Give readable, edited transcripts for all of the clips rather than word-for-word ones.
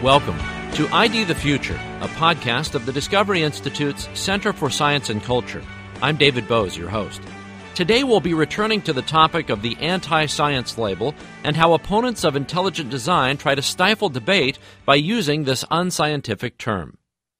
Welcome to ID the Future, a podcast of the Discovery Institute's Center for Science and Culture. I'm David Bose, your host. Today we'll be returning to the topic of the anti-science label and how opponents of intelligent design try to stifle debate by using this unscientific term.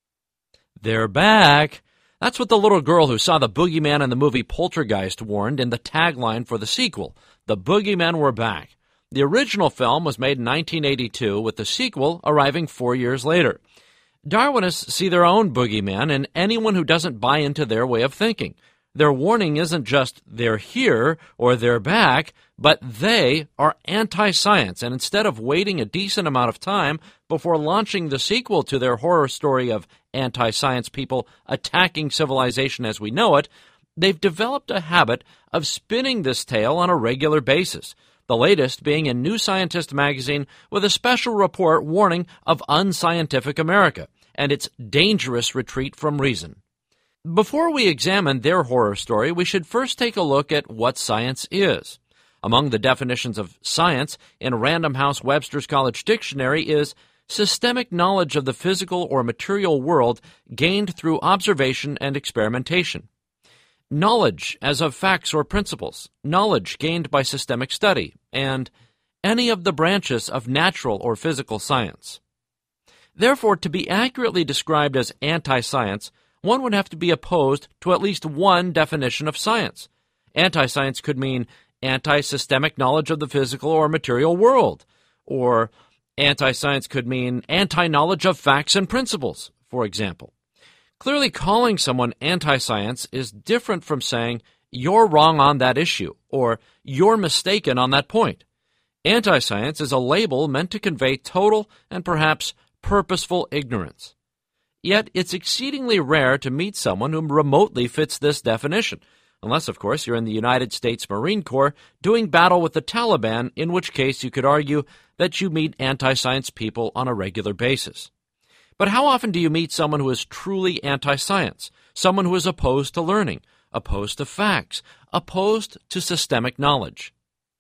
They're back! That's what the little girl who saw the boogeyman in the movie Poltergeist warned in the tagline for the sequel. The boogeymen were back. The original film was made in 1982, with the sequel arriving 4 years later. Darwinists see their own boogeyman in anyone who doesn't buy into their way of thinking. Their warning isn't just they're here or they're back, but they are anti-science, and instead of waiting a decent amount of time before launching the sequel to their horror story of anti-science people attacking civilization as we know it, they've developed a habit of spinning this tale on a regular basis. The latest being in New Scientist magazine with a special report warning of unscientific America and its dangerous retreat from reason. Before we examine their horror story, we should first take a look at what science is. Among the definitions of science in Random House Webster's College Dictionary is systemic knowledge of the physical or material world gained through observation and experimentation. Knowledge as of facts or principles, knowledge gained by systemic study, and any of the branches of natural or physical science. Therefore, to be accurately described as anti-science, one would have to be opposed to at least one definition of science. Anti-science could mean anti-systemic knowledge of the physical or material world, or anti-science could mean anti-knowledge of facts and principles, for example. Clearly, calling someone anti-science is different from saying, you're wrong on that issue, or you're mistaken on that point. Anti-science is a label meant to convey total and perhaps purposeful ignorance. Yet, it's exceedingly rare to meet someone who remotely fits this definition, unless, of course, you're in the United States Marine Corps doing battle with the Taliban, in which case you could argue that you meet anti-science people on a regular basis. But how often do you meet someone who is truly anti-science, someone who is opposed to learning, opposed to facts, opposed to systemic knowledge?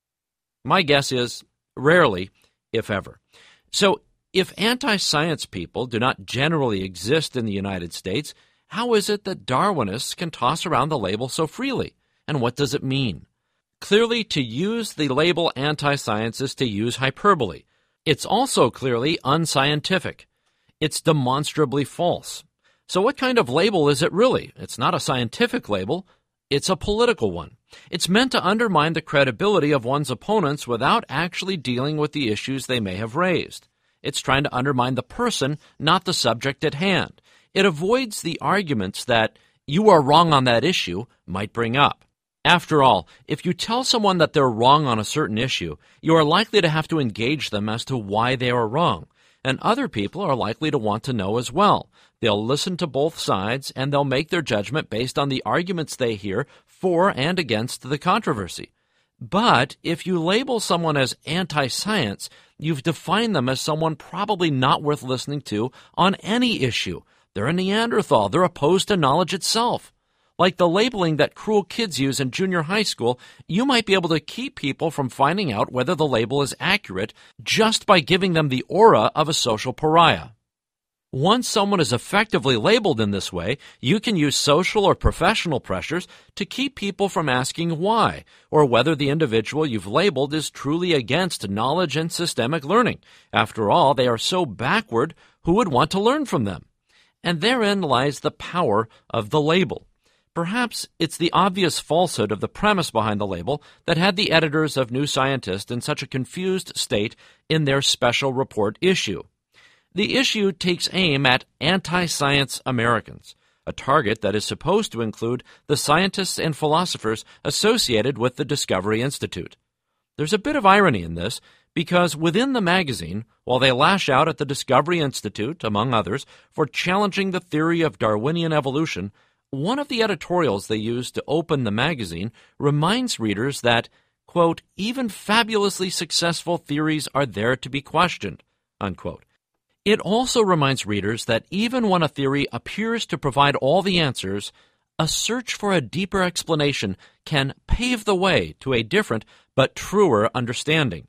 My guess is rarely, if ever. So, if anti-science people do not generally exist in the United States, how is it that Darwinists can toss around the label so freely? And what does it mean? Clearly, to use the label anti-science is to use hyperbole. It's also clearly unscientific. It's demonstrably false. So what kind of label is it really? It's not a scientific label. It's a political one. It's meant to undermine the credibility of one's opponents without actually dealing with the issues they may have raised. It's trying to undermine the person, not the subject at hand. It avoids the arguments that you are wrong on that issue might bring up. After all, if you tell someone that they're wrong on a certain issue, you are likely to have to engage them as to why they are wrong. And other people are likely to want to know as well. They'll listen to both sides, and they'll make their judgment based on the arguments they hear for and against the controversy. But if you label someone as anti-science, you've defined them as someone probably not worth listening to on any issue. They're a Neanderthal. They're opposed to knowledge itself. Like the labeling that cruel kids use in junior high school, you might be able to keep people from finding out whether the label is accurate just by giving them the aura of a social pariah. Once someone is effectively labeled in this way, you can use social or professional pressures to keep people from asking why, or whether the individual you've labeled is truly against knowledge and systemic learning. After all, they are so backward, who would want to learn from them? And therein lies the power of the label. Perhaps it's the obvious falsehood of the premise behind the label that had the editors of New Scientist in such a confused state in their special report issue. The issue takes aim at anti-science Americans, a target that is supposed to include the scientists and philosophers associated with the Discovery Institute. There's a bit of irony in this, because within the magazine, while they lash out at the Discovery Institute, among others, for challenging the theory of Darwinian evolution, one of the editorials they use to open the magazine reminds readers that, quote, even fabulously successful theories are there to be questioned, unquote. It also reminds readers that even when a theory appears to provide all the answers, a search for a deeper explanation can pave the way to a different but truer understanding.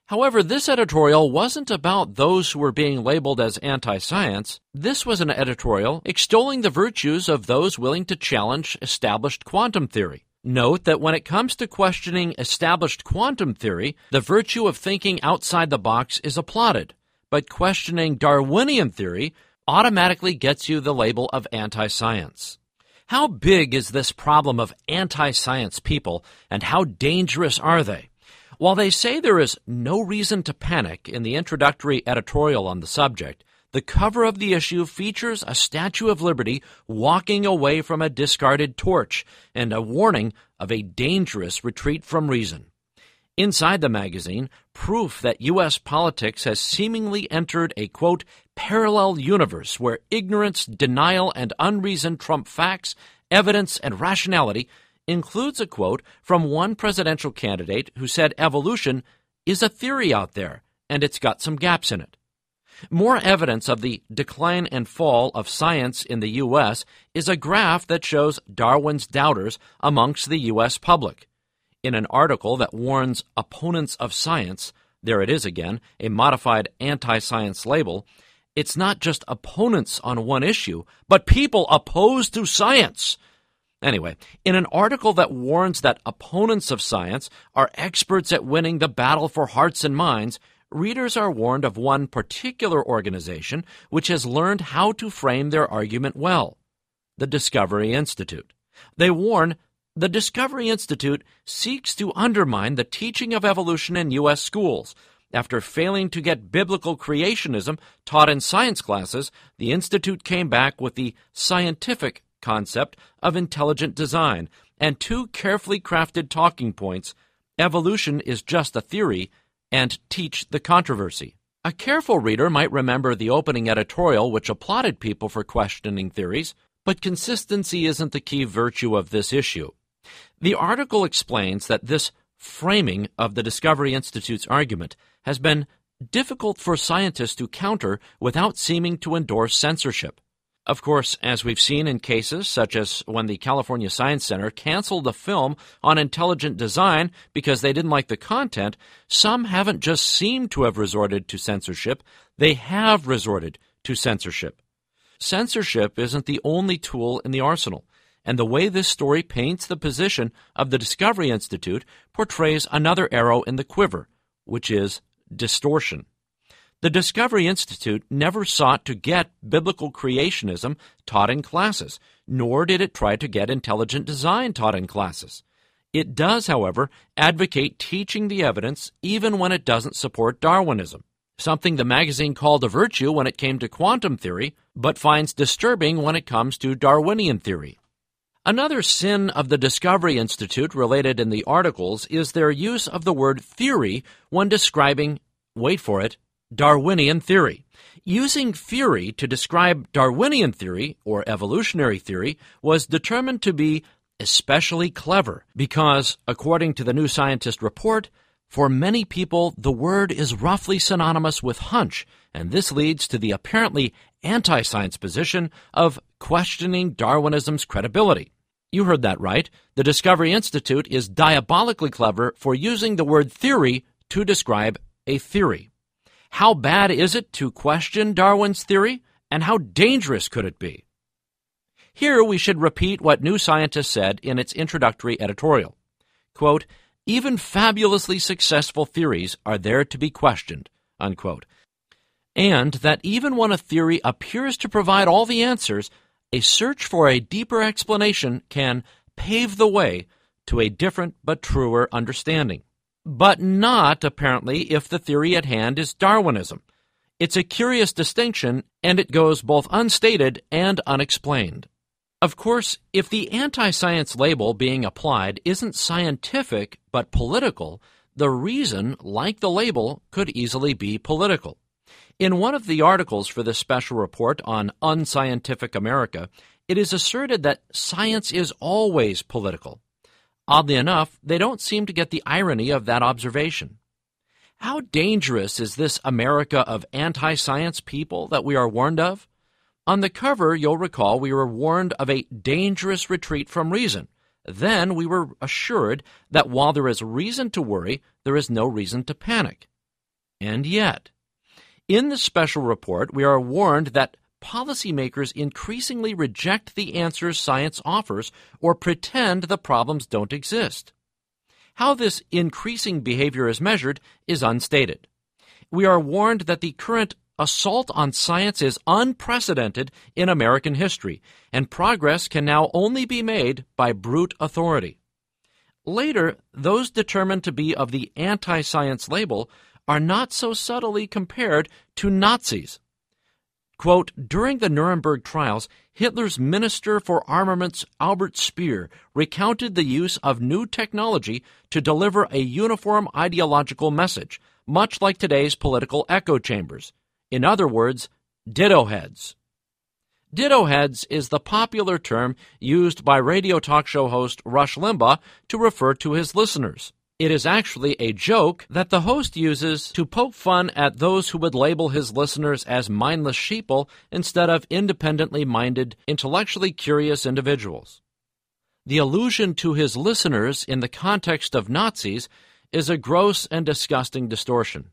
However, this editorial wasn't about those who were being labeled as anti-science. This was an editorial extolling the virtues of those willing to challenge established quantum theory. Note that when it comes to questioning established quantum theory, the virtue of thinking outside the box is applauded, but questioning Darwinian theory automatically gets you the label of anti-science. How big is this problem of anti-science people, and how dangerous are they? While they say there is no reason to panic in the introductory editorial on the subject, the cover of the issue features a Statue of Liberty walking away from a discarded torch and a warning of a dangerous retreat from reason. Inside the magazine, proof that U.S. politics has seemingly entered a, quote, parallel universe where ignorance, denial, and unreason trump facts, evidence, and rationality includes a quote from one presidential candidate who said evolution is a theory out there, and it's got some gaps in it. More evidence of the decline and fall of science in the U.S. is a graph that shows Darwin's doubters amongst the U.S. public. In an article that warns opponents of science, there it is again, a modified anti-science label, it's not just opponents on one issue, but people opposed to science. Anyway, in an article that warns that opponents of science are experts at winning the battle for hearts and minds, readers are warned of one particular organization which has learned how to frame their argument well, the Discovery Institute. They warn the Discovery Institute seeks to undermine the teaching of evolution in U.S. schools. After failing to get biblical creationism taught in science classes, the Institute came back with the scientific concept of intelligent design and two carefully crafted talking points: evolution is just a theory, and teach the controversy. A careful reader might remember the opening editorial which applauded people for questioning theories, but consistency isn't the key virtue of this issue. The article explains that this framing of the Discovery Institute's argument has been difficult for scientists to counter without seeming to endorse censorship. Of course, as we've seen in cases such as when the California Science Center canceled a film on intelligent design because they didn't like the content, some haven't just seemed to have resorted to censorship, they have resorted to censorship. Censorship isn't the only tool in the arsenal, and the way this story paints the position of the Discovery Institute portrays another arrow in the quiver, which is distortion. The Discovery Institute never sought to get biblical creationism taught in classes, nor did it try to get intelligent design taught in classes. It does, however, advocate teaching the evidence even when it doesn't support Darwinism, something the magazine called a virtue when it came to quantum theory, but finds disturbing when it comes to Darwinian theory. Another sin of the Discovery Institute related in the articles is their use of the word theory when describing, wait for it, Darwinian theory. Using theory to describe Darwinian theory, or evolutionary theory, was determined to be especially clever because, according to the New Scientist report, for many people the word is roughly synonymous with hunch, and this leads to the apparently anti-science position of questioning Darwinism's credibility. You heard that right. The Discovery Institute is diabolically clever for using the word theory to describe a theory. How bad is it to question Darwin's theory, and how dangerous could it be? Here we should repeat what New Scientist said in its introductory editorial. Quote, even fabulously successful theories are there to be questioned, unquote. And that even when a theory appears to provide all the answers, a search for a deeper explanation can pave the way to a different but truer understanding. But not, apparently, if the theory at hand is Darwinism. It's a curious distinction, and it goes both unstated and unexplained. Of course, if the anti-science label being applied isn't scientific but political, the reason, like the label, could easily be political. In one of the articles for this special report on Unscientific America, it is asserted that science is always political. Oddly enough, they don't seem to get the irony of that observation. How dangerous is this America of anti-science people that we are warned of? On the cover, you'll recall we were warned of a dangerous retreat from reason. Then we were assured that while there is reason to worry, there is no reason to panic. And yet, in the special report, we are warned that policymakers increasingly reject the answers science offers or pretend the problems don't exist. How this increasing behavior is measured is unstated. We are warned that the current assault on science is unprecedented in American history, and progress can now only be made by brute authority. Later, those determined to be of the anti-science label are not so subtly compared to Nazis. Quote, during the Nuremberg trials, Hitler's Minister for Armaments, Albert Speer, recounted the use of new technology to deliver a uniform ideological message, much like today's political echo chambers. In other words, ditto heads. Ditto heads is the popular term used by radio talk show host Rush Limbaugh to refer to his listeners. It is actually a joke that the host uses to poke fun at those who would label his listeners as mindless sheeple instead of independently minded, intellectually curious individuals. The allusion to his listeners in the context of Nazis is a gross and disgusting distortion.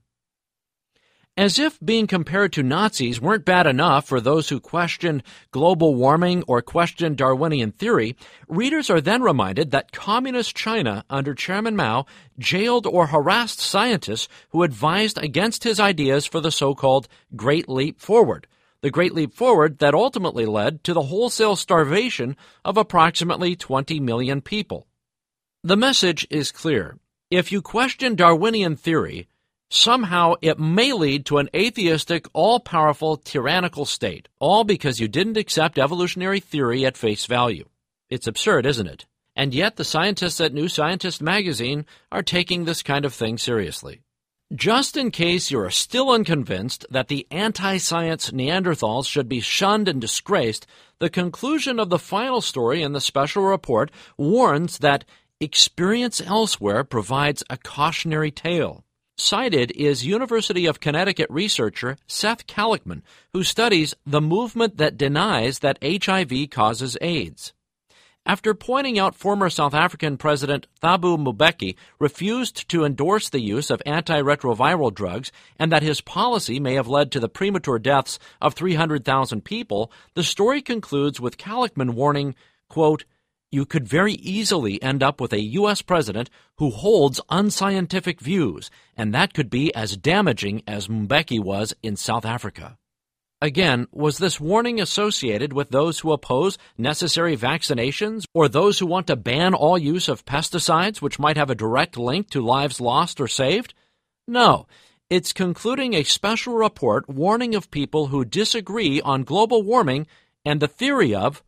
As if being compared to Nazis weren't bad enough for those who questioned global warming or questioned Darwinian theory, readers are then reminded that Communist China under Chairman Mao jailed or harassed scientists who advised against his ideas for the so-called Great Leap Forward, the Great Leap Forward that ultimately led to the wholesale starvation of approximately 20 million people. The message is clear. If you question Darwinian theory, somehow it may lead to an atheistic, all-powerful, tyrannical state, all because you didn't accept evolutionary theory at face value. It's absurd, isn't it? And yet the scientists at New Scientist magazine are taking this kind of thing seriously. Just in case you're still unconvinced that the anti-science Neanderthals should be shunned and disgraced, the conclusion of the final story in the special report warns that experience elsewhere provides a cautionary tale. Cited is University of Connecticut researcher Seth Kalichman, who studies the movement that denies that HIV causes AIDS. After pointing out former South African President Thabo Mbeki refused to endorse the use of antiretroviral drugs and that his policy may have led to the premature deaths of 300,000 people, the story concludes with Kalichman warning, quote, you could very easily end up with a U.S. president who holds unscientific views, and that could be as damaging as Mbeki was in South Africa. Again, was this warning associated with those who oppose necessary vaccinations or those who want to ban all use of pesticides, which might have a direct link to lives lost or saved? No. It's concluding a special report warning of people who disagree on global warming and the theory of,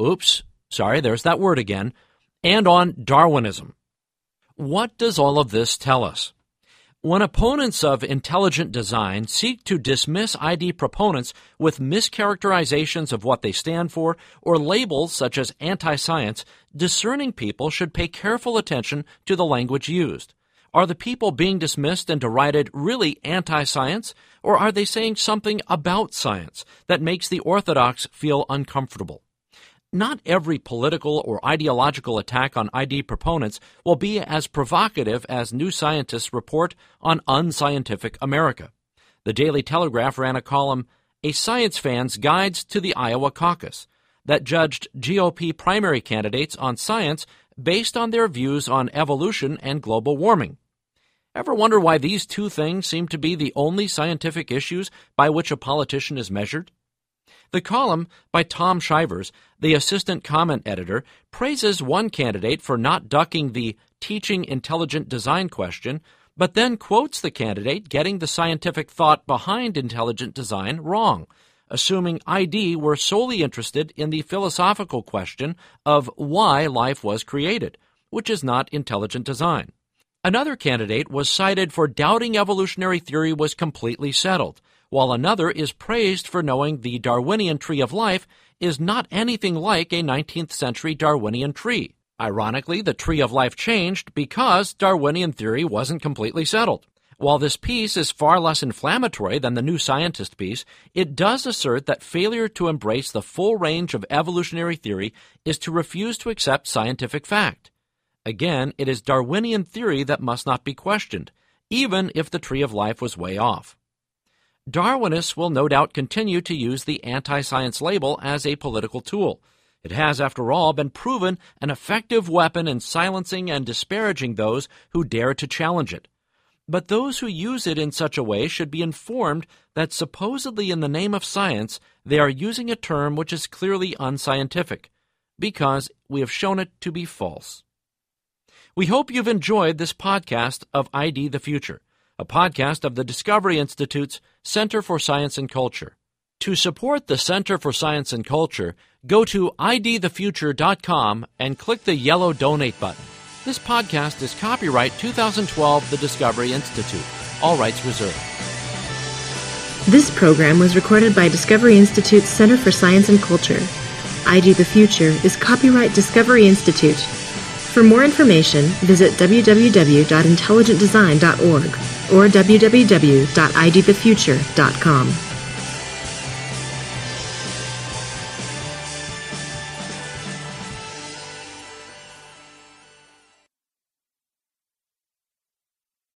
there's that word again, and on Darwinism. What does all of this tell us? When opponents of intelligent design seek to dismiss ID proponents with mischaracterizations of what they stand for or labels such as anti-science, discerning people should pay careful attention to the language used. Are the people being dismissed and derided really anti-science, or are they saying something about science that makes the orthodox feel uncomfortable? Not every political or ideological attack on ID proponents will be as provocative as New Scientists report on unscientific America. The Daily Telegraph ran a column, A Science Fan's Guides to the Iowa Caucus, that judged GOP primary candidates on science based on their views on evolution and global warming. Ever wonder why these two things seem to be the only scientific issues by which a politician is measured? The column by Tom Shivers, the assistant comment editor, praises one candidate for not ducking the teaching intelligent design question, but then quotes the candidate getting the scientific thought behind intelligent design wrong, assuming ID were solely interested in the philosophical question of why life was created, which is not intelligent design. Another candidate was cited for doubting evolutionary theory was completely settled, while another is praised for knowing the Darwinian tree of life is not anything like a 19th century Darwinian tree. Ironically, the tree of life changed because Darwinian theory wasn't completely settled. While this piece is far less inflammatory than the New Scientist piece, it does assert that failure to embrace the full range of evolutionary theory is to refuse to accept scientific fact. Again, it is Darwinian theory that must not be questioned, even if the tree of life was way off. Darwinists will no doubt continue to use the anti-science label as a political tool. It has, after all, been proven an effective weapon in silencing and disparaging those who dare to challenge it. But those who use it in such a way should be informed that supposedly in the name of science, they are using a term which is clearly unscientific, because we have shown it to be false. We hope you've enjoyed this podcast of ID the Future, a podcast of the Discovery Institute's Center for Science and Culture. To support the Center for Science and Culture, go to idthefuture.com and click the yellow donate button. This podcast is copyright 2012 The Discovery Institute. All rights reserved. This program was recorded by Discovery Institute's Center for Science and Culture. ID the Future is copyright Discovery Institute. For more information, visit www.intelligentdesign.org or www.idthefuture.com.